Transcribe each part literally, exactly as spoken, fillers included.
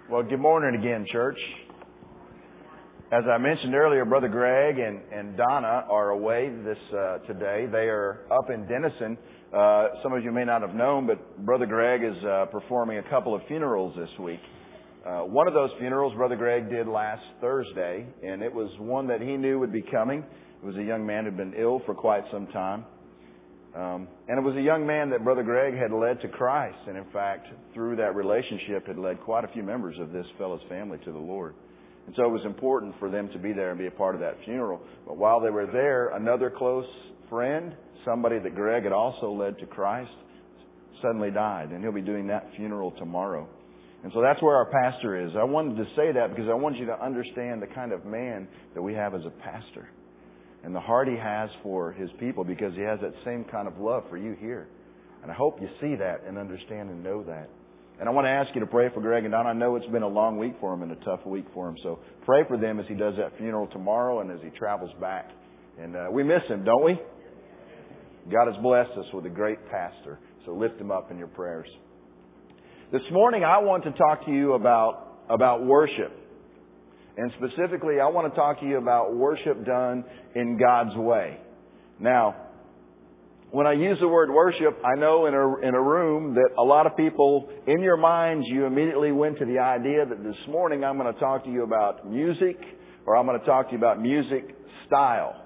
Well, good morning again, church. As I mentioned earlier, Brother Greg and, and Donna are away this uh, today. They are up in Denison. Uh, some of you may not have known, but Brother Greg is uh, performing a couple of funerals this week. Uh, one of those funerals Brother Greg did last Thursday, and it was one that he knew would be coming. It was a young man who had been ill for quite some time. Um, and it was a young man that Brother Greg had led to Christ, and in fact, through that relationship, had led quite a few members of this fellow's family to the Lord. And so it was important for them to be there and be a part of that funeral. But while they were there, another close friend, somebody that Greg had also led to Christ, suddenly died, and he'll be doing that funeral tomorrow. And so that's where our pastor is. I wanted to say that because I want you to understand the kind of man that we have as a pastor, and the heart he has for his people, because he has that same kind of love for you here. And I hope you see that and understand and know that. And I want to ask you to pray for Greg and Don. I know it's been a long week for him and a tough week for him. So pray for them as he does that funeral tomorrow and as he travels back. And uh, we miss him, don't we? God has blessed us with a great pastor. So lift him up in your prayers. This morning I want to talk to you about, about worship. And specifically, I want to talk to you about worship done in God's way. Now, when I use the word worship, I know in a, in a room that a lot of people, in your minds, you immediately went to the idea that this morning I'm going to talk to you about music, or I'm going to talk to you about music style.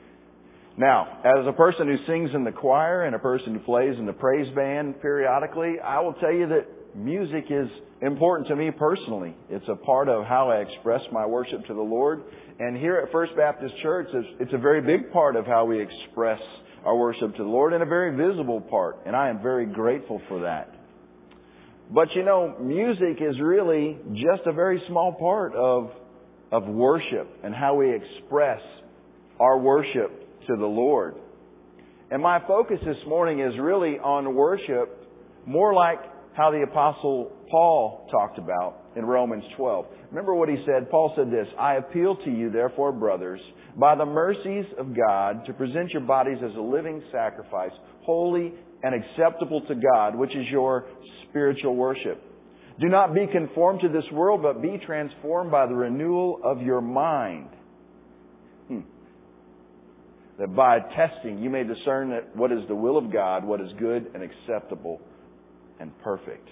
Now, as a person who sings in the choir and a person who plays in the praise band periodically, I will tell you that music is important to me personally. It's a part of how I express my worship to the Lord. And here at First Baptist Church, it's a very big part of how we express our worship to the Lord, and a very visible part. And I am very grateful for that. But you know, music is really just a very small part of, of worship and how we express our worship to the Lord. And my focus this morning is really on worship, more like how the Apostle Paul talked about in Romans twelve. Remember what he said? Paul said this: I appeal to you, therefore, brothers, by the mercies of God, to present your bodies as a living sacrifice, holy and acceptable to God, which is your spiritual worship. Do not be conformed to this world, but be transformed by the renewal of your mind. Hmm. That by testing you may discern that what is the will of God, what is good and acceptable and perfect.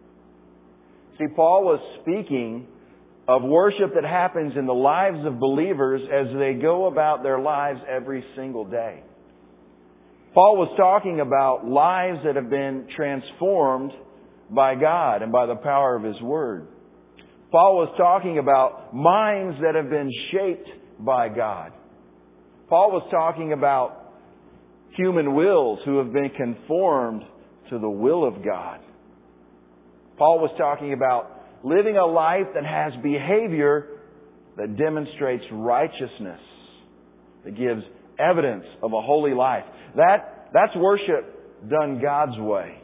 See, Paul was speaking of worship that happens in the lives of believers as they go about their lives every single day. Paul was talking about lives that have been transformed by God and by the power of His Word. Paul was talking about minds that have been shaped by God. Paul was talking about human wills who have been conformed to the will of God. Paul was talking about living a life that has behavior that demonstrates righteousness, that gives evidence of a holy life. That, that's worship done God's way.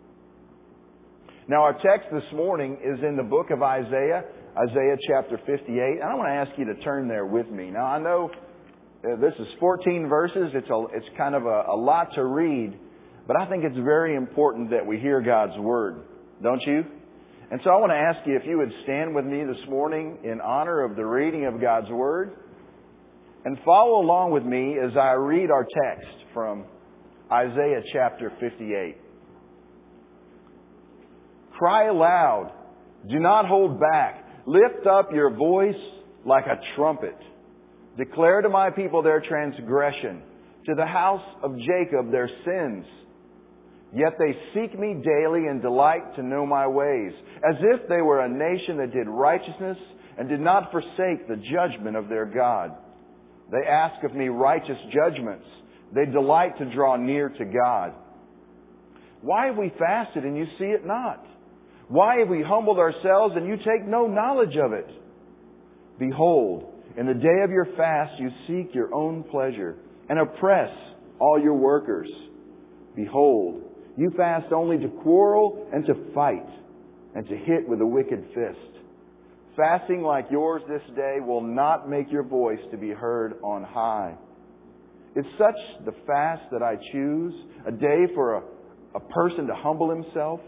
Now our text this morning is in the book of Isaiah, Isaiah chapter fifty-eight. And I want to ask you to turn there with me. Now I know uh, this is fourteen verses. It's, a, it's kind of a, a lot to read. But I think it's very important that we hear God's Word, don't you? And so I want to ask you if you would stand with me this morning in honor of the reading of God's Word and follow along with me as I read our text from Isaiah chapter fifty-eight. Cry aloud, do not hold back. Lift up your voice like a trumpet. Declare to my people their transgression, to the house of Jacob their sins. Yet they seek me daily and delight to know my ways, as if they were a nation that did righteousness and did not forsake the judgment of their God. They ask of me righteous judgments. They delight to draw near to God. Why have we fasted and you see it not? Why have we humbled ourselves and you take no knowledge of it? Behold, in the day of your fast you seek your own pleasure and oppress all your workers. Behold, you fast only to quarrel and to fight and to hit with a wicked fist. Fasting like yours this day will not make your voice to be heard on high. Is such the fast that I choose, a day for a, a person to humble himself?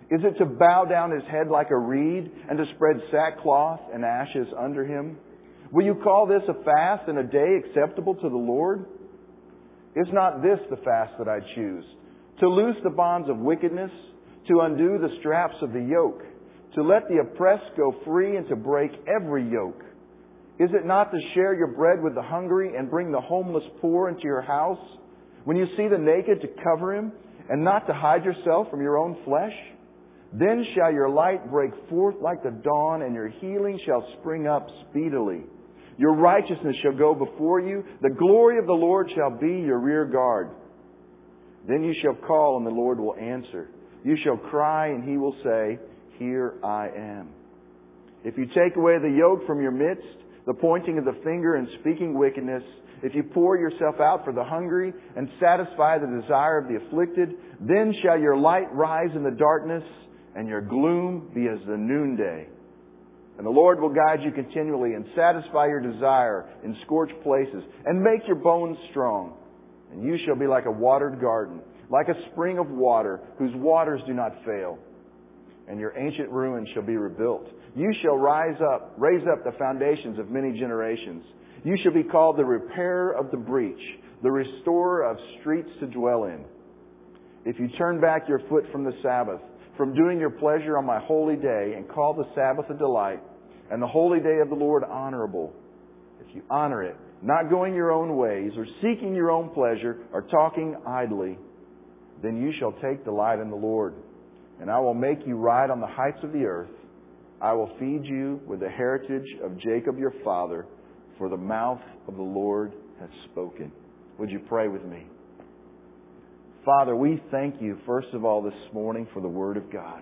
Is it to bow down his head like a reed and to spread sackcloth and ashes under him? Will you call this a fast and a day acceptable to the Lord? Is not this the fast that I choose? To loose the bonds of wickedness, to undo the straps of the yoke, to let the oppressed go free and to break every yoke. Is it not to share your bread with the hungry and bring the homeless poor into your house? When you see the naked, to cover him and not to hide yourself from your own flesh? Then shall your light break forth like the dawn, and your healing shall spring up speedily. Your righteousness shall go before you. The glory of the Lord shall be your rear guard. Then you shall call, and the Lord will answer. You shall cry, and He will say, Here I am. If you take away the yoke from your midst, the pointing of the finger and speaking wickedness, if you pour yourself out for the hungry and satisfy the desire of the afflicted, then shall your light rise in the darkness, and your gloom be as the noonday. And the Lord will guide you continually and satisfy your desire in scorched places and make your bones strong. And you shall be like a watered garden, like a spring of water whose waters do not fail. And your ancient ruins shall be rebuilt. You shall rise up, raise up the foundations of many generations. You shall be called the repairer of the breach, the restorer of streets to dwell in. If you turn back your foot from the Sabbath, from doing your pleasure on my holy day, and call the Sabbath a delight, and the holy day of the Lord honorable, if you honor it, not going your own ways, or seeking your own pleasure, or talking idly, then you shall take delight in the Lord. And I will make you ride on the heights of the earth. I will feed you with the heritage of Jacob your father, for the mouth of the Lord has spoken. Would you pray with me? Father, we thank you, first of all, this morning for the Word of God.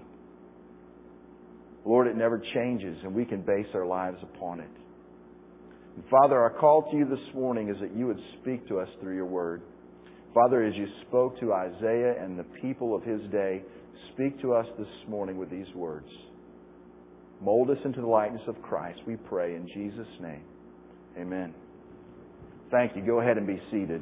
Lord, it never changes, and we can base our lives upon it. And Father, our call to you this morning is that you would speak to us through your Word. Father, as you spoke to Isaiah and the people of his day, speak to us this morning with these words. Mold us into the likeness of Christ, we pray in Jesus' name. Amen. Thank you. Go ahead and be seated.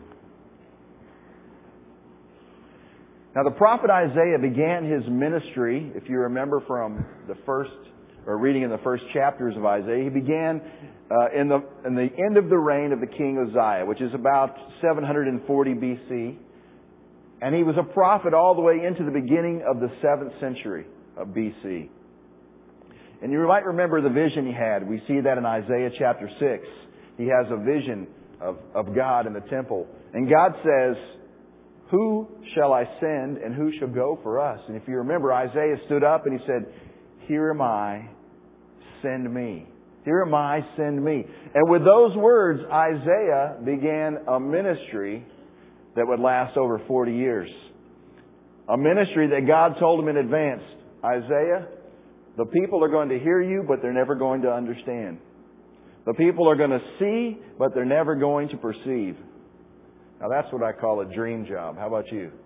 Now, the prophet Isaiah began his ministry, if you remember from the first, or reading in the first chapters of Isaiah, he began uh, in the in the end of the reign of the king Uzziah, which is about seven hundred forty B C. And he was a prophet all the way into the beginning of the seventh century of B C. And you might remember the vision he had. We see that in Isaiah chapter six. He has a vision of, of God in the temple. And God says, who shall I send and who shall go for us? And if you remember, Isaiah stood up and he said, Here am I, send me. Here am I, send me. And with those words, Isaiah began a ministry that would last over forty years. A ministry that God told him in advance, Isaiah, the people are going to hear you, but they're never going to understand. The people are going to see, but they're never going to perceive. Now that's what I call a dream job. How about you?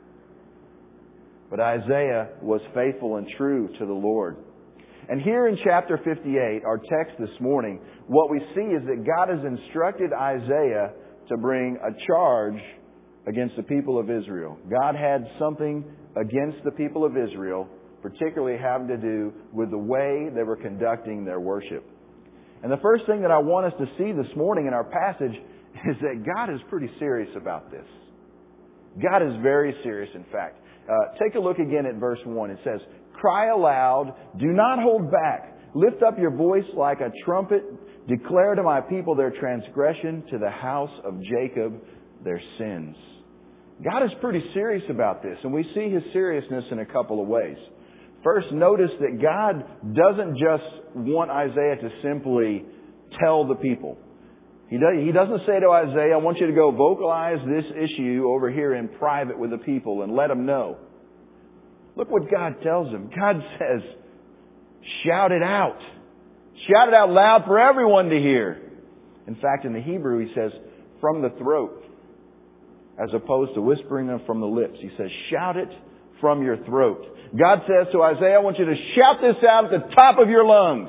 But Isaiah was faithful and true to the Lord. And here in chapter fifty-eight, our text this morning, what we see is that God has instructed Isaiah to bring a charge against the people of Israel. God had something against the people of Israel, particularly having to do with the way they were conducting their worship. And the first thing that I want us to see this morning in our passage is that God is pretty serious about this. God is very serious, in fact. Uh, take a look again at verse one. It says, Cry aloud, do not hold back. Lift up your voice like a trumpet. Declare to my people their transgression, to the house of Jacob their sins. God is pretty serious about this, and we see His seriousness in a couple of ways. First, notice that God doesn't just want Isaiah to simply tell the people. He doesn't say to Isaiah, I want you to go vocalize this issue over here in private with the people and let them know. Look what God tells him. God says, shout it out. Shout it out loud for everyone to hear. In fact, in the Hebrew, he says, from the throat, as opposed to whispering them from the lips. He says, shout it from your throat. God says to Isaiah, I want you to shout this out at the top of your lungs.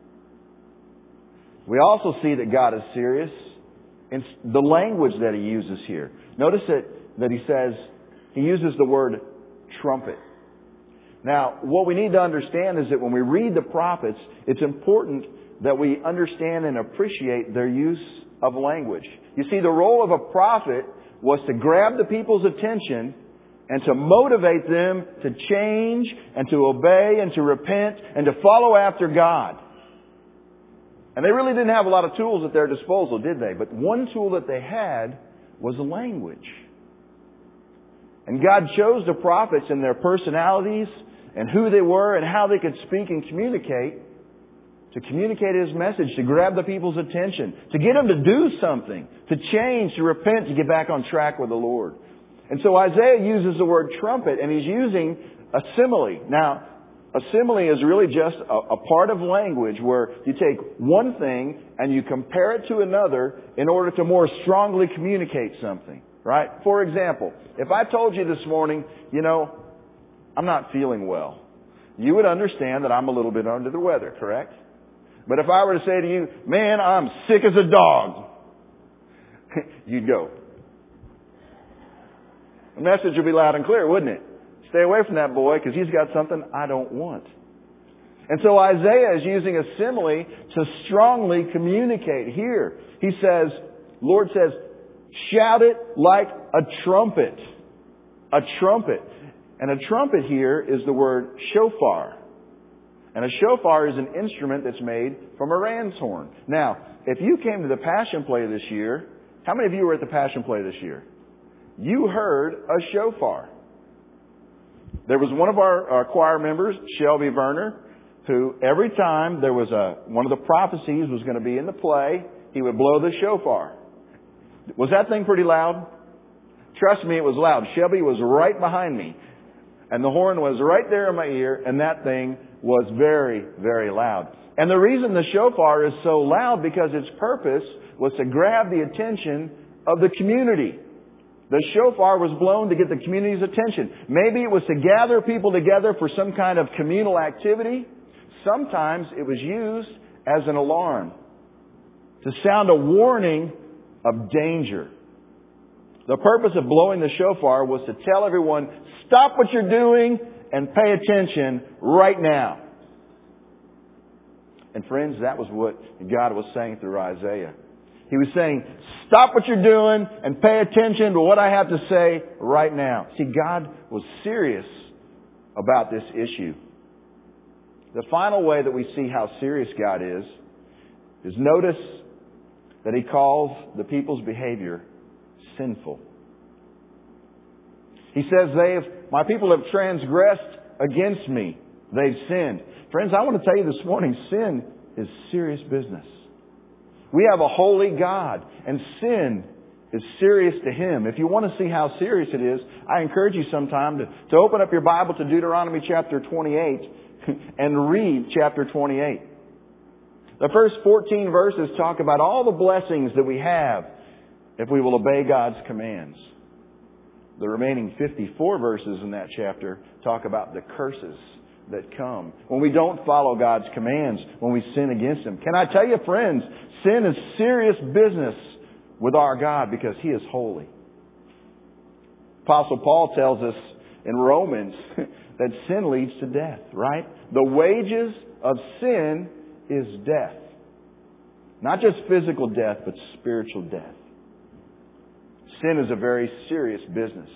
We also see that God is serious in the language that He uses here. Notice that, that He says, He uses the word trumpet. Now, what we need to understand is that when we read the prophets, it's important that we understand and appreciate their use of language. You see, the role of a prophet was to grab the people's attention and to motivate them to change and to obey and to repent and to follow after God. And they really didn't have a lot of tools at their disposal, did they? But one tool that they had was language. And God chose the prophets and their personalities and who they were and how they could speak and communicate to communicate His message, to grab the people's attention, to get them to do something, to change, to repent, to get back on track with the Lord. And so Isaiah uses the word trumpet, and he's using a simile. Now, a simile is really just a, a part of language where you take one thing and you compare it to another in order to more strongly communicate something, right? For example, if I told you this morning, you know, I'm not feeling well, you would understand that I'm a little bit under the weather, correct? But if I were to say to you, man, I'm sick as a dog, you'd go. The message would be loud and clear, wouldn't it? Stay away from that boy because he's got something I don't want. And so Isaiah is using a simile to strongly communicate here. He says, Lord says, shout it like a trumpet. A trumpet. And a trumpet here is the word shofar. And a shofar is an instrument that's made from a ram's horn. Now, if you came to the Passion Play this year, how many of you were at the Passion Play this year? You heard a shofar. There was one of our, our choir members, Shelby Verner, who every time there was a one of the prophecies was going to be in the play, he would blow the shofar. Was that thing pretty loud? Trust me, it was loud. Shelby was right behind me. And the horn was right there in my ear, and that thing was very, very loud. And the reason the shofar is so loud because its purpose was to grab the attention of the community. The shofar was blown to get the community's attention. Maybe it was to gather people together for some kind of communal activity. Sometimes it was used as an alarm to sound a warning of danger. The purpose of blowing the shofar was to tell everyone, stop what you're doing and pay attention right now. And friends, that was what God was saying through Isaiah. He was saying, stop what you're doing and pay attention to what I have to say right now. See, God was serious about this issue. The final way that we see how serious God is, is notice that He calls the people's behavior sinful. He says, "They've my people have transgressed against me. They've sinned." Friends, I want to tell you this morning, sin is serious business. We have a holy God, and sin is serious to Him. If you want to see how serious it is, I encourage you sometime to, to open up your Bible to Deuteronomy chapter twenty-eight and read chapter twenty-eight. The first fourteen verses talk about all the blessings that we have if we will obey God's commands. The remaining fifty-four verses in that chapter talk about the curses that come when we don't follow God's commands, when we sin against Him. Can I tell you, friends, sin is serious business with our God because He is holy. Apostle Paul tells us in Romans that sin leads to death, right? The wages of sin is death. Not just physical death, but spiritual death. Sin is a very serious business.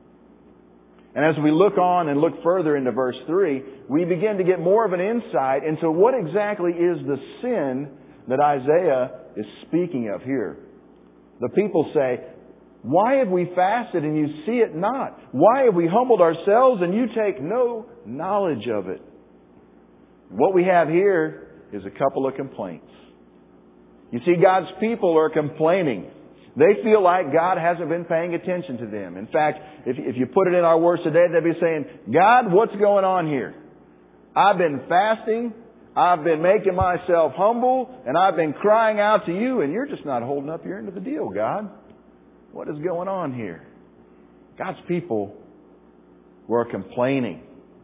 And as we look on and look further into verse three, we begin to get more of an insight into what exactly is the sin that Isaiah is speaking of here. The people say, "Why have we fasted and you see it not? Why have we humbled ourselves and you take no knowledge of it?" What we have here is a couple of complaints. You see, God's people are complaining. They feel like God hasn't been paying attention to them. In fact, if, if you put it in our words today, they'd be saying, "God, what's going on here? I've been fasting, I've been making myself humble, and I've been crying out to you, and you're just not holding up your end of the deal, God. What is going on here?" God's people were complaining.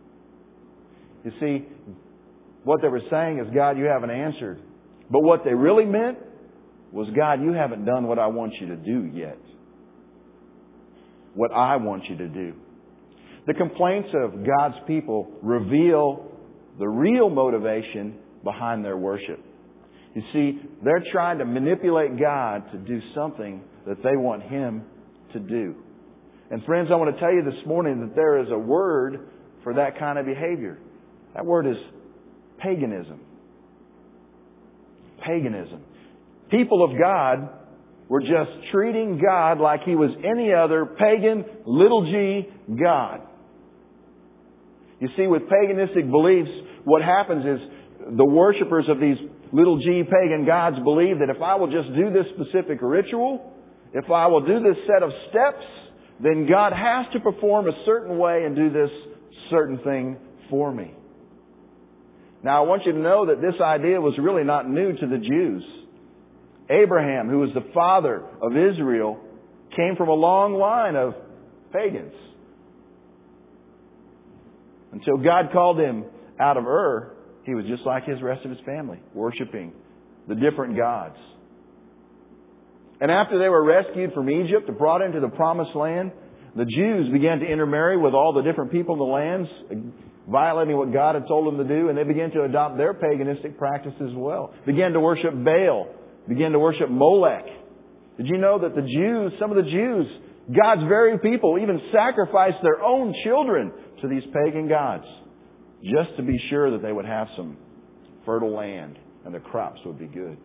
You see, what they were saying is, "God, you haven't answered." But what they really meant was, "God, you haven't done what I want you to do yet. What I want you to do." The complaints of God's people reveal the real motivation behind their worship. You see, they're trying to manipulate God to do something that they want Him to do. And friends, I want to tell you this morning that there is a word for that kind of behavior. That word is paganism. Paganism. People of God were just treating God like He was any other pagan, little g, God. You see, with paganistic beliefs, what happens is the worshipers of these little g pagan gods believe that if I will just do this specific ritual, if I will do this set of steps, then God has to perform a certain way and do this certain thing for me. Now, I want you to know that this idea was really not new to the Jews. Abraham, who was the father of Israel, came from a long line of pagans. Until God called him out of Ur, he was just like his rest of his family, worshiping the different gods. And after they were rescued from Egypt and brought into the Promised Land, the Jews began to intermarry with all the different people in the lands, violating what God had told them to do, and they began to adopt their paganistic practices as well. Began to worship Baal, began to worship Molech. Did you know that the Jews, some of the Jews, God's very people, even sacrificed their own children to these pagan gods just to be sure that they would have some fertile land and the crops would be good?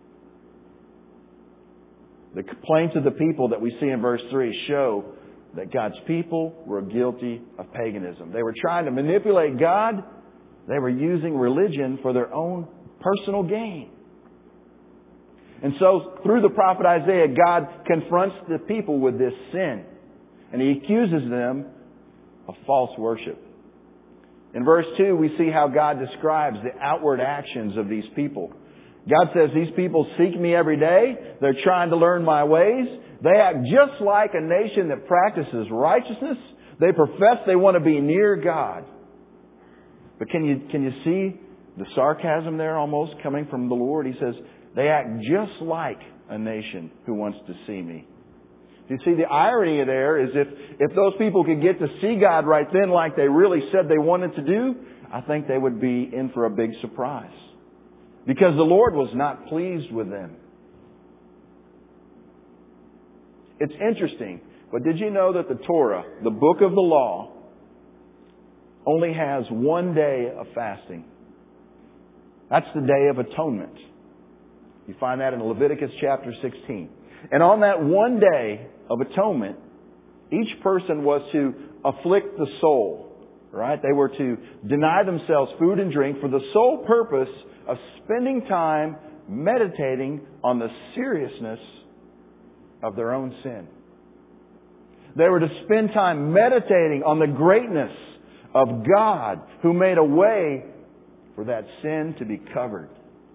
The complaints of the people that we see in verse three show that God's people were guilty of paganism. They were trying to manipulate God. They were using religion for their own personal gain. And so, through the prophet Isaiah, God confronts the people with this sin. And He accuses them of false worship. In verse two, we see how God describes the outward actions of these people. God says, these people seek me every day. They're trying to learn my ways. They act just like a nation that practices righteousness. They profess they want to be near God. But can you, can you see the sarcasm there almost coming from the Lord? He says, they act just like a nation who wants to see me. You see, the irony there is if, if those people could get to see God right then like they really said they wanted to do, I think they would be in for a big surprise. Because the Lord was not pleased with them. It's interesting, but did you know that the Torah, the book of the law, only has one day of fasting? That's the Day of Atonement. You find that in Leviticus chapter sixteen. And on that one day of atonement, each person was to afflict the soul. Right? They were to deny themselves food and drink for the sole purpose of spending time meditating on the seriousness of their own sin. They were to spend time meditating on the greatness of God who made a way for that sin to be covered.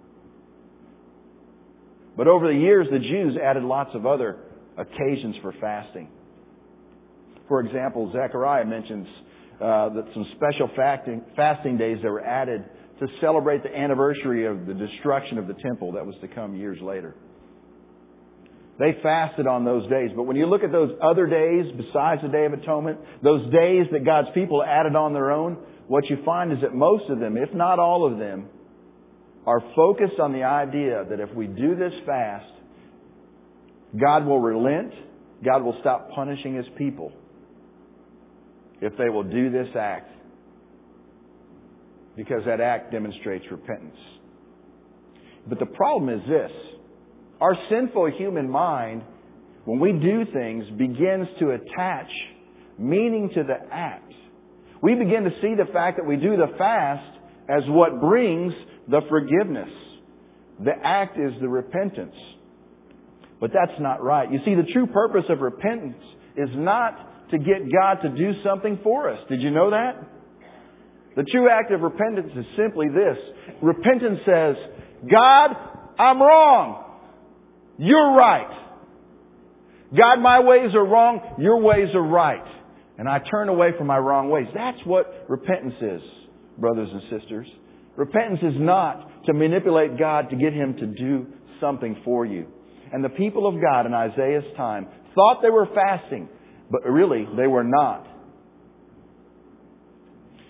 But over the years, the Jews added lots of other occasions for fasting. For example, Zechariah mentions uh, that some special fasting, fasting days that were added to celebrate the anniversary of the destruction of the temple that was to come years later. They fasted on those days. But when you look at those other days besides the Day of Atonement, those days that God's people added on their own, what you find is that most of them, if not all of them, are focused on the idea that if we do this fast, God will relent, God will stop punishing His people if they will do this act. Because that act demonstrates repentance. But the problem is this. Our sinful human mind, when we do things, begins to attach meaning to the act. We begin to see the fact that we do the fast as what brings the forgiveness. The act is the repentance. But that's not right. You see, the true purpose of repentance is not to get God to do something for us. Did you know that? The true act of repentance is simply this. Repentance says, God, I'm wrong. You're right. God, my ways are wrong. Your ways are right. And I turn away from my wrong ways. That's what repentance is, brothers and sisters. Repentance is not to manipulate God to get Him to do something for you. And the people of God in Isaiah's time thought they were fasting, but really they were not.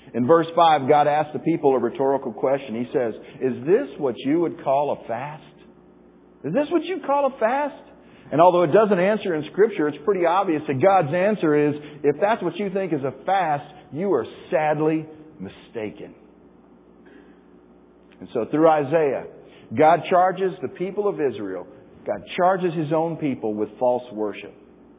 In verse five, God asks the people a rhetorical question. He says, is this what you would call a fast? Is this what you call a fast? And although it doesn't answer in Scripture, it's pretty obvious that God's answer is, if that's what you think is a fast, you are sadly mistaken. And so through Isaiah, God charges the people of Israel, God charges His own people with false worship.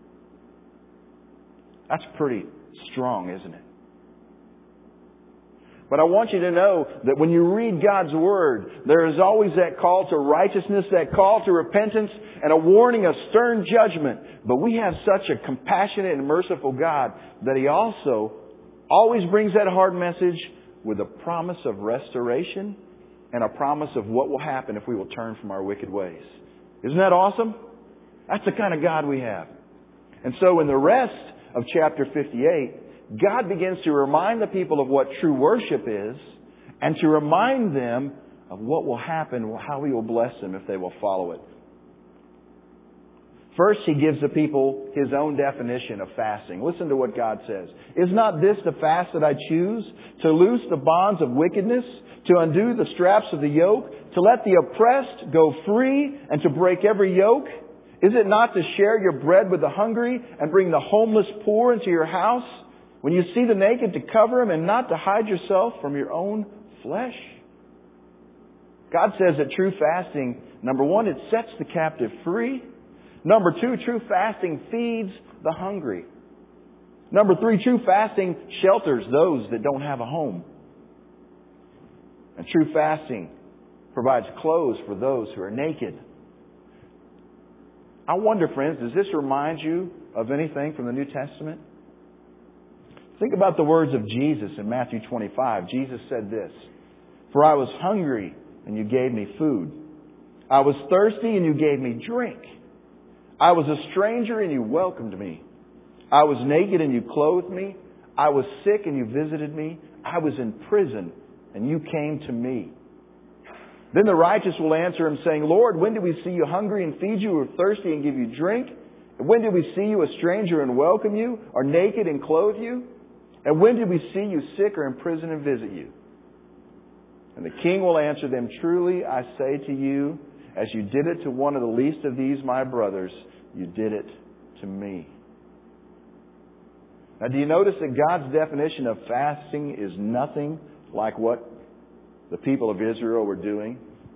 That's pretty strong, isn't it? But I want you to know that when you read God's Word, there is always that call to righteousness, that call to repentance, and a warning of stern judgment. But we have such a compassionate and merciful God that He also always brings that hard message with a promise of restoration and a promise of what will happen if we will turn from our wicked ways. Isn't that awesome? That's the kind of God we have. And so in the rest of chapter fifty-eight, God begins to remind the people of what true worship is and to remind them of what will happen, how He will bless them if they will follow it. First, He gives the people His own definition of fasting. Listen to what God says. Is not this the fast that I choose? To loose the bonds of wickedness, to undo the straps of the yoke, to let the oppressed go free, and to break every yoke? Is it not to share your bread with the hungry and bring the homeless poor into your house? When you see the naked, to cover them and not to hide yourself from your own flesh? God says that true fasting, number one, it sets the captive free. Number two, true fasting feeds the hungry. Number three, true fasting shelters those that don't have a home. And true fasting provides clothes for those who are naked. I wonder, friends, does this remind you of anything from the New Testament? Think about the words of Jesus in Matthew twenty-five. Jesus said this, "For I was hungry, and you gave me food. I was thirsty, and you gave me drink. I was a stranger, and you welcomed me. I was naked, and you clothed me. I was sick, and you visited me. I was in prison, and you came to me." Then the righteous will answer Him, saying, "Lord, when did we see you hungry and feed you, or thirsty and give you drink? And when did we see you a stranger and welcome you, or naked and clothe you? And when did we see you sick or in prison and visit you?" And the King will answer them, "Truly I say to you, as you did it to one of the least of these my brothers, you did it to me." Now, do you notice that God's definition of fasting is nothing like what the people of Israel were doing?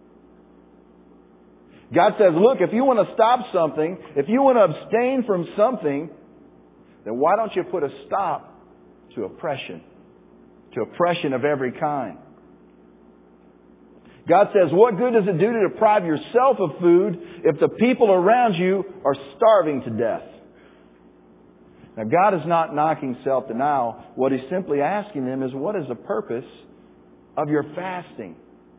God says, look, if you want to stop something, if you want to abstain from something, then why don't you put a stop to oppression, to oppression of every kind? God says, what good does it do to deprive yourself of food if the people around you are starving to death? Now, God is not knocking self-denial. What He's simply asking them is, what is the purpose of your fasting?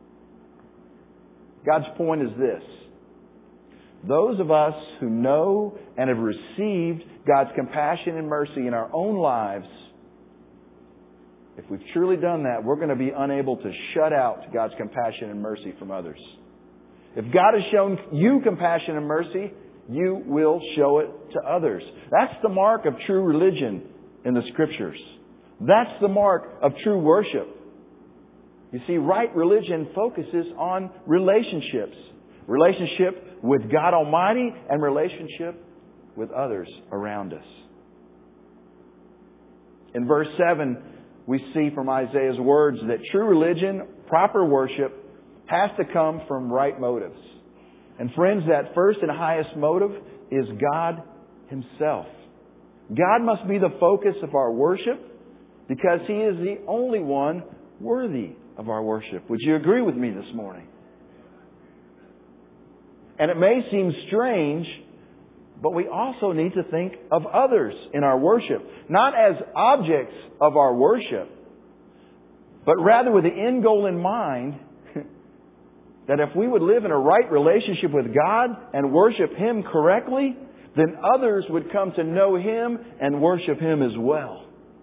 God's point is this. Those of us who know and have received God's compassion and mercy in our own lives, if we've truly done that, we're going to be unable to shut out God's compassion and mercy from others. If God has shown you compassion and mercy, you will show it to others. That's the mark of true religion in the Scriptures. That's the mark of true worship. You see, right religion focuses on relationships. Relationship with God Almighty and relationship with others around us. In verse seven, we see from Isaiah's words that true religion, proper worship, has to come from right motives. And friends, that first and highest motive is God Himself. God must be the focus of our worship because He is the only one worthy of our worship. Would you agree with me this morning? And it may seem strange, but we also need to think of others in our worship. Not as objects of our worship, but rather with the end goal in mind that if we would live in a right relationship with God and worship Him correctly, then others would come to know Him and worship Him as well.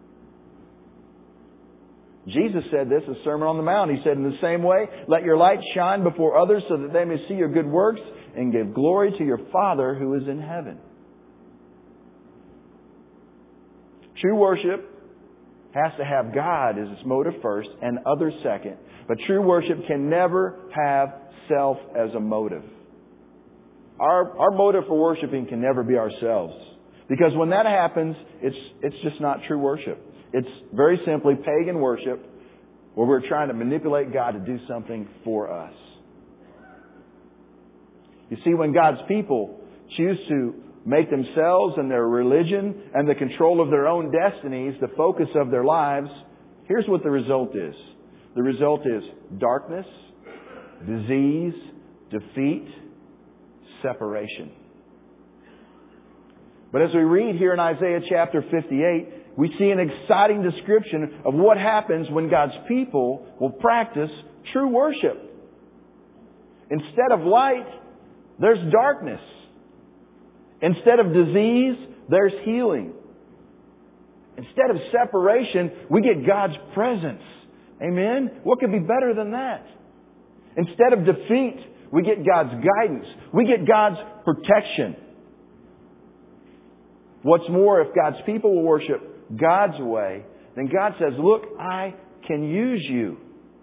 Jesus said this in the Sermon on the Mount. He said, in the same way, let your light shine before others so that they may see your good works and give glory to your Father who is in heaven. True worship has to have God as its motive first and others second. But true worship can never have self as a motive. Our, our motive for worshiping can never be ourselves. Because when that happens, it's, it's just not true worship. It's very simply pagan worship where we're trying to manipulate God to do something for us. You see, when God's people choose to make themselves and their religion and the control of their own destinies the focus of their lives, here's what the result is. The result is darkness, disease, defeat, separation. But as we read here in Isaiah chapter fifty-eight, we see an exciting description of what happens when God's people will practice true worship. Instead of light, there's darkness. Instead of disease, there's healing. Instead of separation, we get God's presence. Amen? What could be better than that? Instead of defeat, we get God's guidance. We get God's protection. What's more, if God's people will worship God's way, then God says, look, I can use you.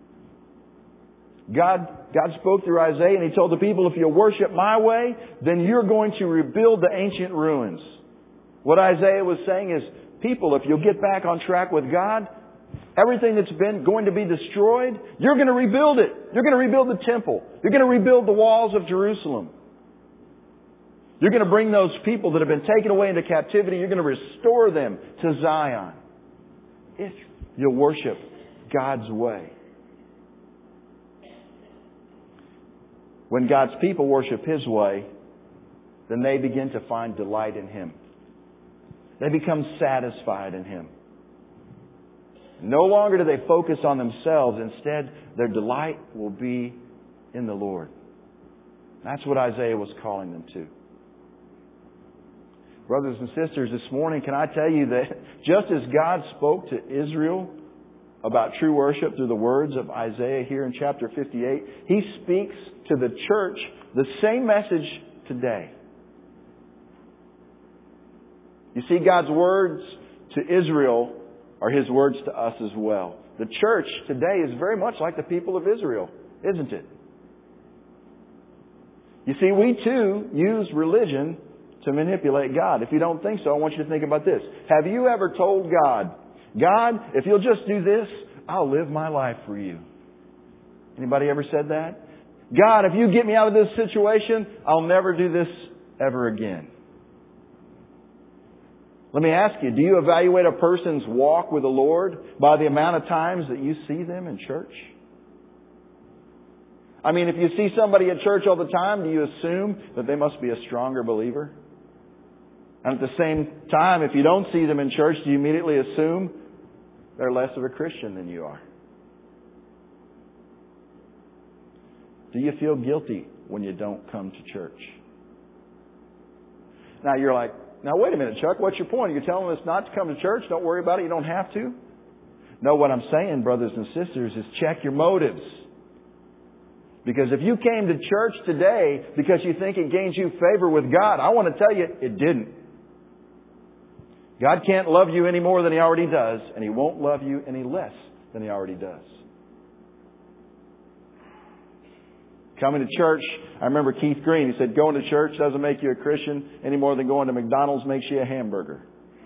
God, God spoke through Isaiah and He told the people, if you worship my way, then you're going to rebuild the ancient ruins. What Isaiah was saying is, people, if you'll get back on track with God, everything that's been going to be destroyed, you're going to rebuild it. You're going to rebuild the temple. You're going to rebuild the walls of Jerusalem. You're going to bring those people that have been taken away into captivity, you're going to restore them to Zion. If you'll worship God's way. When God's people worship His way, then they begin to find delight in Him. They become satisfied in Him. No longer do they focus on themselves. Instead, their delight will be in the Lord. That's what Isaiah was calling them to. Brothers and sisters, this morning, can I tell you that just as God spoke to Israel about true worship through the words of Isaiah here in chapter fifty-eight, He speaks to the church the same message today. You see, God's words to Israel are His words to us as well. The church today is very much like the people of Israel, isn't it? You see, we too use religion to manipulate God. If you don't think so, I want you to think about this. Have you ever told God, God, if you'll just do this, I'll live my life for you? Anybody ever said that? God, if you get me out of this situation, I'll never do this ever again. Let me ask you, do you evaluate a person's walk with the Lord by the amount of times that you see them in church? I mean, if you see somebody at church all the time, do you assume that they must be a stronger believer? And at the same time, if you don't see them in church, do you immediately assume they're less of a Christian than you are? Do you feel guilty when you don't come to church? Now you're like, now wait a minute, Chuck, what's your point? You're telling us not to come to church? Don't worry about it, you don't have to? No, what I'm saying, brothers and sisters, is check your motives. Because if you came to church today because you think it gains you favor with God, I want to tell you, it didn't. God can't love you any more than He already does, and He won't love you any less than He already does. Coming to church, I remember Keith Green, he said, going to church doesn't make you a Christian any more than going to McDonald's makes you a hamburger.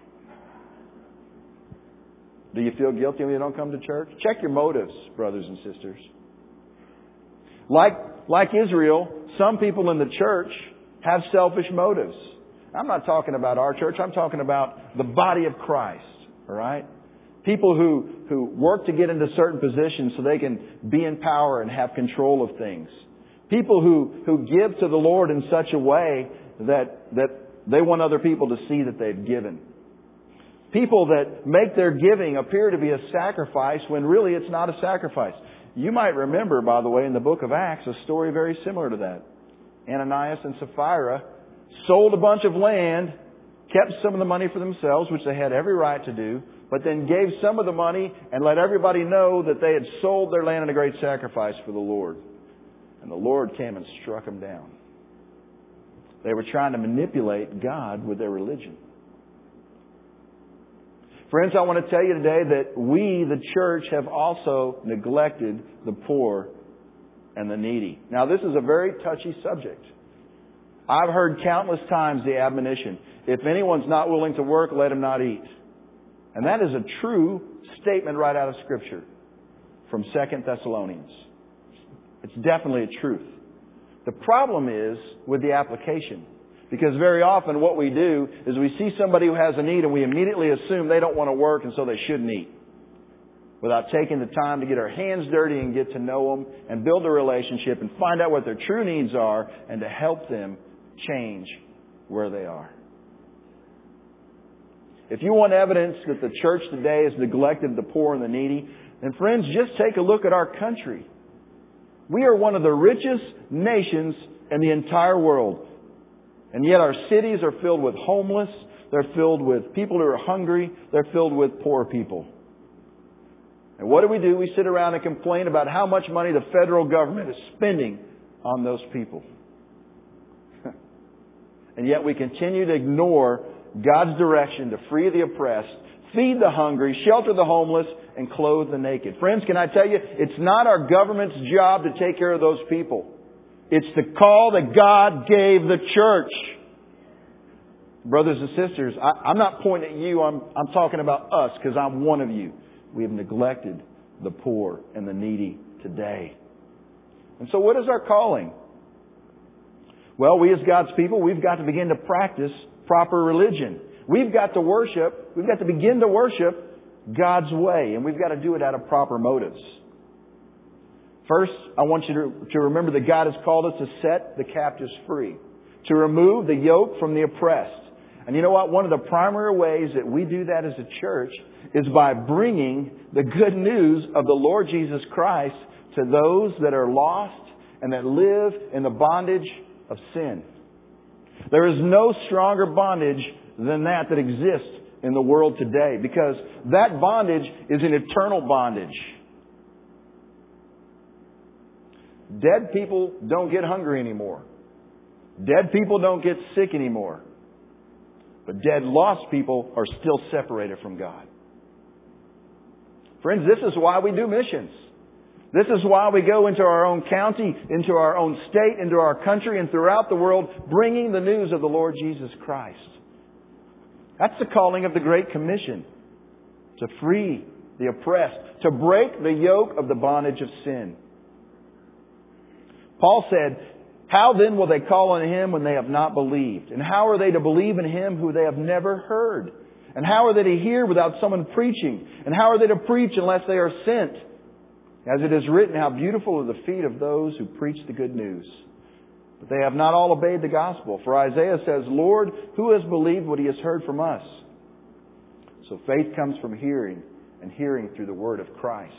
Do you feel guilty when you don't come to church? Check your motives, brothers and sisters. Like, like Israel, some people in the church have selfish motives. I'm not talking about our church. I'm talking about the body of Christ. All right? People who, who work to get into certain positions so they can be in power and have control of things. People who, who give to the Lord in such a way that, that they want other people to see that they've given. People that make their giving appear to be a sacrifice when really it's not a sacrifice. You might remember, by the way, in the book of Acts, a story very similar to that. Ananias and Sapphira sold a bunch of land, kept some of the money for themselves, which they had every right to do, but then gave some of the money and let everybody know that they had sold their land in a great sacrifice for the Lord. And the Lord came and struck them down. They were trying to manipulate God with their religion. Friends, I want to tell you today that we, the church, have also neglected the poor and the needy. Now, this is a very touchy subject. I've heard countless times the admonition, if anyone's not willing to work, let him not eat. And that is a true statement right out of Scripture from Second Thessalonians. It's definitely a truth. The problem is with the application. Because very often what we do is we see somebody who has a need and we immediately assume they don't want to work and so they shouldn't eat. Without taking the time to get our hands dirty and get to know them and build a relationship and find out what their true needs are and to help them change where they are. If you want evidence that the church today has neglected the poor and the needy, then friends, just take a look at our country. We are one of the richest nations in the entire world. And yet our cities are filled with homeless. They're filled with people who are hungry. They're filled with poor people. And what do we do? We sit around and complain about how much money the federal government is spending on those people. And yet we continue to ignore God's direction to free the oppressed, feed the hungry, shelter the homeless, and clothe the naked. Friends, can I tell you, it's not our government's job to take care of those people. It's the call that God gave the church. Brothers and sisters, I, I'm not pointing at you. I'm, I'm talking about us because I'm one of you. We have neglected the poor and the needy today. And so what is our calling? Well, we as God's people, we've got to begin to practice proper religion. We've got to worship, we've got to begin to worship God's way. And we've got to do it out of proper motives. First, I want you to, to remember that God has called us to set the captives free. To remove the yoke from the oppressed. And you know what? One of the primary ways that we do that as a church is by bringing the good news of the Lord Jesus Christ to those that are lost and that live in the bondage of sin. There is no stronger bondage than that that exists in the world today, because that bondage is an eternal bondage. Dead people don't get hungry anymore. Dead people don't get sick anymore. But dead, lost people are still separated from God. Friends, this is why we do missions. This is why we go into our own county, into our own state, into our country, and throughout the world, bringing the news of the Lord Jesus Christ. That's the calling of the Great Commission. To free the oppressed. To break the yoke of the bondage of sin. Paul said, how then will they call on Him when they have not believed? And how are they to believe in Him who they have never heard? And how are they to hear without someone preaching? And how are they to preach unless they are sent? As it is written, how beautiful are the feet of those who preach the good news. But they have not all obeyed the gospel. For Isaiah says, Lord, who has believed what he has heard from us? So faith comes from hearing, and hearing through the word of Christ.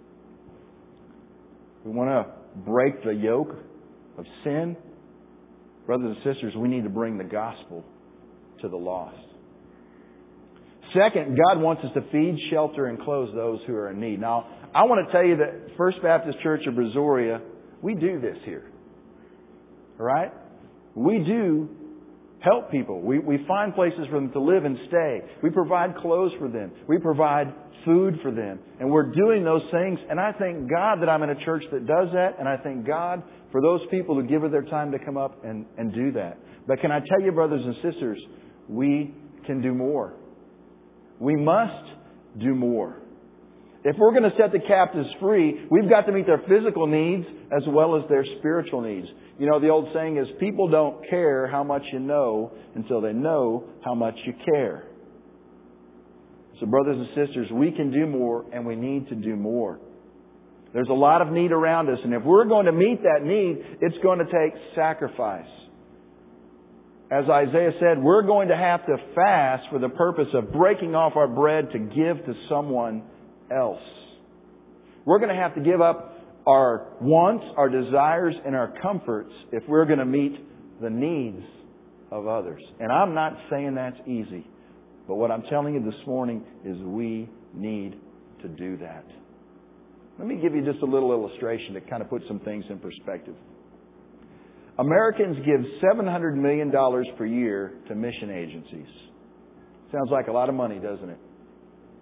We want to break the yoke of sin. Brothers and sisters, we need to bring the gospel to the lost. Second, God wants us to feed, shelter, and clothe those who are in need. Now, I want to tell you that First Baptist Church of Brazoria, we do this here. All right? We do help people. We, we find places for them to live and stay. We provide clothes for them. We provide food for them. And we're doing those things. And I thank God that I'm in a church that does that. And I thank God for those people who give of their time to come up and, and do that. But can I tell you, brothers and sisters, we can do more. We must do more. If we're going to set the captives free, we've got to meet their physical needs as well as their spiritual needs. You know, the old saying is, people don't care how much you know until they know how much you care. So brothers and sisters, we can do more, and we need to do more. There's a lot of need around us, and if we're going to meet that need, it's going to take sacrifice. As Isaiah said, we're going to have to fast for the purpose of breaking off our bread to give to someone else. We're going to have to give up our wants, our desires, and our comforts if we're going to meet the needs of others. And I'm not saying that's easy. But what I'm telling you this morning is we need to do that. Let me give you just a little illustration to kind of put some things in perspective. Americans give seven hundred million dollars per year to mission agencies. Sounds like a lot of money, doesn't it?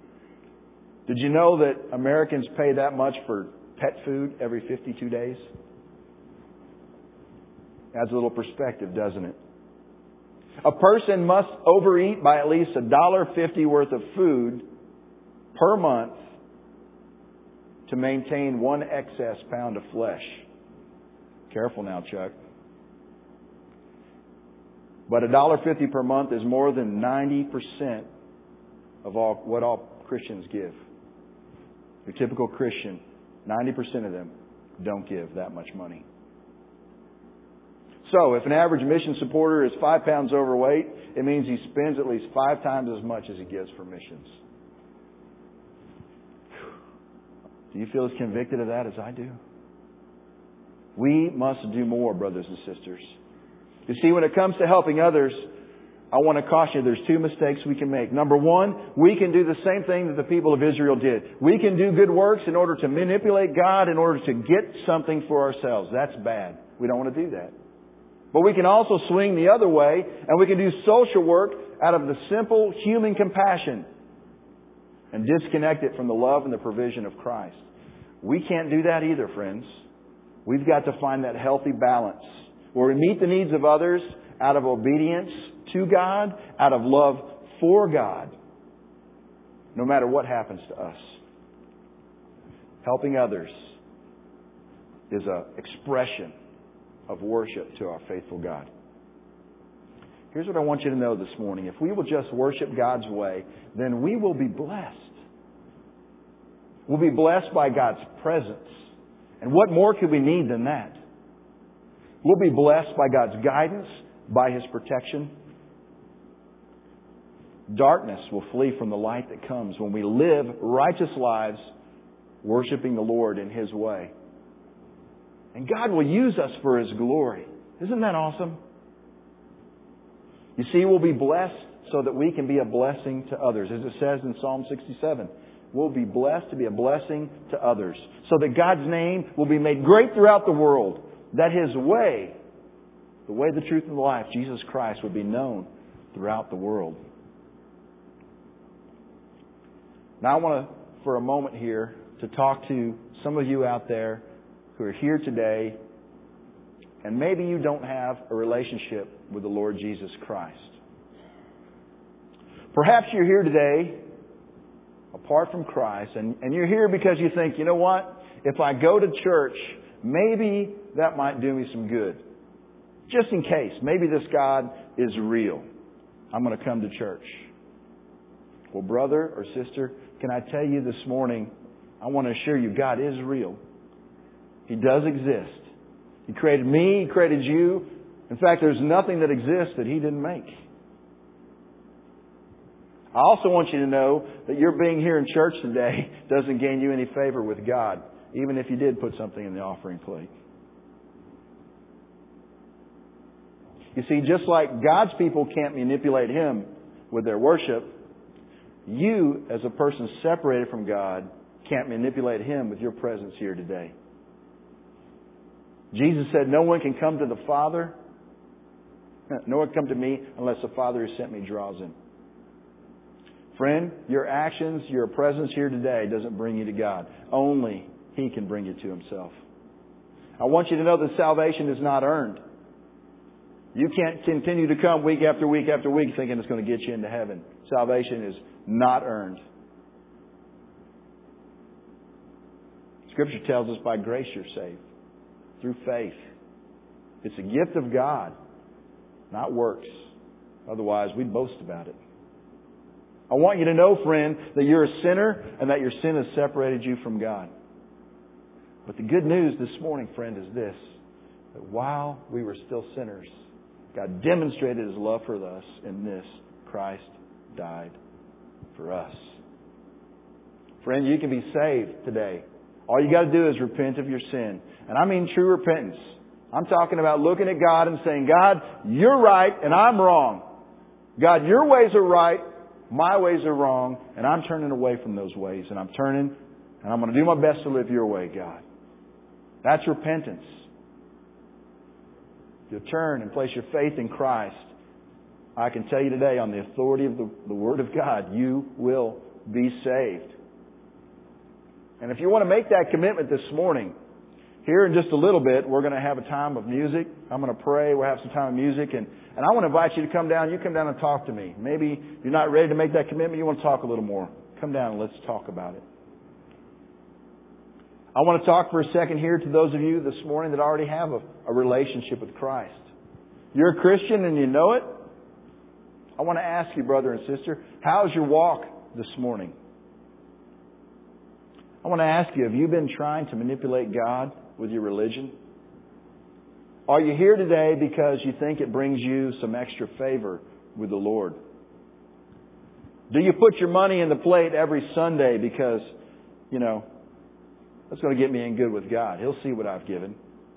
Did you know that Americans pay that much for pet food every fifty-two days? Adds a little perspective, doesn't it? A person must overeat by at least one dollar fifty worth of food per month to maintain one excess pound of flesh. Careful now, Chuck. But one dollar fifty per month is more than ninety percent of all what all Christians give. Your typical Christian, ninety percent of them don't give that much money. So, if an average mission supporter is five pounds overweight, it means he spends at least five times as much as he gives for missions. Do you feel as convicted of that as I do? We must do more, brothers and sisters. You see, when it comes to helping others, I want to caution you, there's two mistakes we can make. Number one, we can do the same thing that the people of Israel did. We can do good works in order to manipulate God, in order to get something for ourselves. That's bad. We don't want to do that. But we can also swing the other way, and we can do social work out of the simple human compassion and disconnect it from the love and the provision of Christ. We can't do that either, friends. We've got to find that healthy balance where we meet the needs of others out of obedience to God, out of love for God, no matter what happens to us. Helping others is an expression of worship to our faithful God. Here's what I want you to know this morning. If we will just worship God's way, then we will be blessed. We'll be blessed by God's presence. And what more could we need than that? We'll be blessed by God's guidance, by His protection. Darkness will flee from the light that comes when we live righteous lives worshiping the Lord in His way. And God will use us for His glory. Isn't that awesome? You see, we'll be blessed so that we can be a blessing to others. As it says in Psalm sixty-seven, we'll be blessed to be a blessing to others. So that God's name will be made great throughout the world. That His way, the way, the truth, and the life, Jesus Christ, would be known throughout the world. Now I want to, for a moment here, to talk to some of you out there who are here today, and maybe you don't have a relationship with the Lord Jesus Christ. Perhaps you're here today apart from Christ, and, and you're here because you think, you know what? If I go to church, maybe that might do me some good. Just in case. Maybe this God is real. I'm going to come to church. Well, brother or sister, can I tell you this morning, I want to assure you, God is real. He does exist. He created me. He created you. In fact, there's nothing that exists that He didn't make. I also want you to know that your being here in church today doesn't gain you any favor with God, even if you did put something in the offering plate. You see, just like God's people can't manipulate Him with their worship, you, as a person separated from God, can't manipulate Him with your presence here today. Jesus said, no one can come to the Father, no one can come to me unless the Father who sent me draws him. Friend, your actions, your presence here today doesn't bring you to God. Only He can bring you to Himself. I want you to know that salvation is not earned. You can't continue to come week after week after week thinking it's going to get you into heaven. Salvation is not earned. Scripture tells us by grace you're saved. Through faith. It's a gift of God, not works. Otherwise, we'd boast about it. I want you to know, friend, that you're a sinner and that your sin has separated you from God. But the good news this morning, friend, is this. That while we were still sinners, God demonstrated His love for us in this. Christ died for us. Friend, you can be saved today. All you got to do is repent of your sin. And I mean true repentance. I'm talking about looking at God and saying, God, You're right and I'm wrong. God, Your ways are right, my ways are wrong, and I'm turning away from those ways. And I'm turning, and I'm going to do my best to live Your way, God. That's repentance. If you turn and place your faith in Christ, I can tell you today on the authority of the, the Word of God, you will be saved. And if you want to make that commitment this morning, here in just a little bit, we're going to have a time of music. I'm going to pray. We'll have some time of music. And, and I want to invite you to come down. You come down and talk to me. Maybe you're not ready to make that commitment. You want to talk a little more. Come down and let's talk about it. I want to talk for a second here to those of you this morning that already have a, a relationship with Christ. You're a Christian and you know it. I want to ask you, brother and sister, how's your walk this morning? I want to ask you, have you been trying to manipulate God with your religion? Are you here today because you think it brings you some extra favor with the Lord? Do you put your money in the plate every Sunday because, you know, that's going to get me in good with God. He'll see what I've given.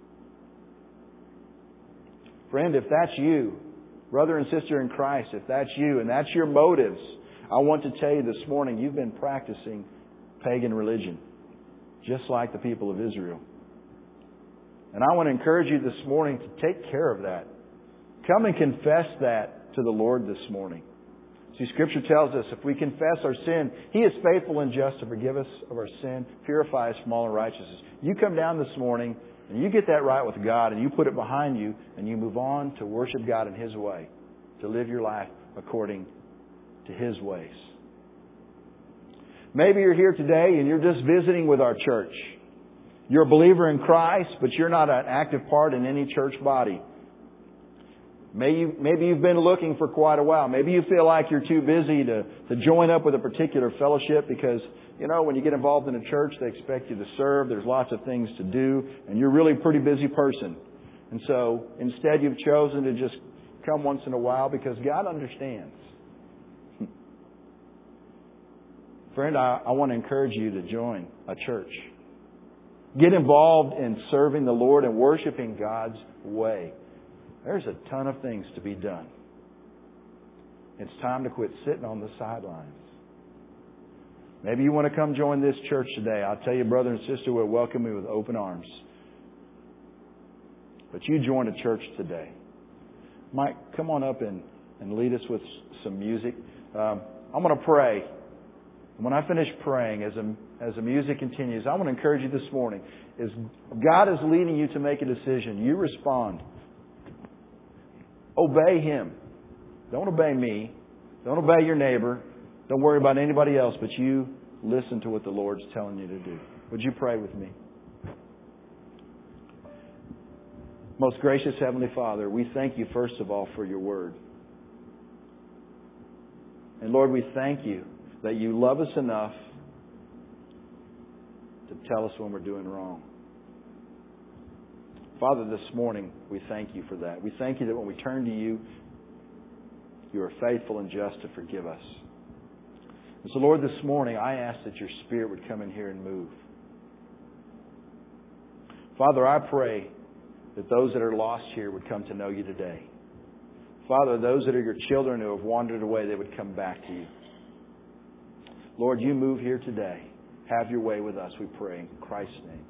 Friend, if that's you, brother and sister in Christ, if that's you and that's your motives, I want to tell you this morning, you've been practicing pagan religion, just like the people of Israel. And I want to encourage you this morning to take care of that. Come and confess that to the Lord this morning. See, Scripture tells us if we confess our sin, He is faithful and just to forgive us of our sin, purify us from all unrighteousness. You come down this morning and you get that right with God and you put it behind you and you move on to worship God in His way, to live your life according to His ways. Maybe you're here today and you're just visiting with our church. You're a believer in Christ, but you're not an active part in any church body. Maybe, you, maybe you've been looking for quite a while. Maybe you feel like you're too busy to, to join up with a particular fellowship because, you know, when you get involved in a church, they expect you to serve. There's lots of things to do, and you're really a pretty busy person. And so instead you've chosen to just come once in a while because God understands. Friend, I, I want to encourage you to join a church. Get involved in serving the Lord and worshiping God's way. There's a ton of things to be done. It's time to quit sitting on the sidelines. Maybe you want to come join this church today. I'll tell you, brother and sister, we'll welcome you with open arms. But you join a church today. Mike, come on up and, and lead us with some music. Um, I'm going to pray. When I finish praying, as the, as the music continues, I want to encourage you this morning. As God is leading you to make a decision, you respond. Obey Him. Don't obey me. Don't obey your neighbor. Don't worry about anybody else, but you listen to what the Lord's telling you to do. Would you pray with me? Most gracious Heavenly Father, we thank you first of all for your word. And Lord, we thank you that you love us enough to tell us when we're doing wrong. Father, this morning, we thank you for that. We thank you that when we turn to you, you are faithful and just to forgive us. And so, Lord, this morning, I ask that your Spirit would come in here and move. Father, I pray that those that are lost here would come to know you today. Father, those that are your children who have wandered away, they would come back to you. Lord, you move here today. Have your way with us, we pray in Christ's name.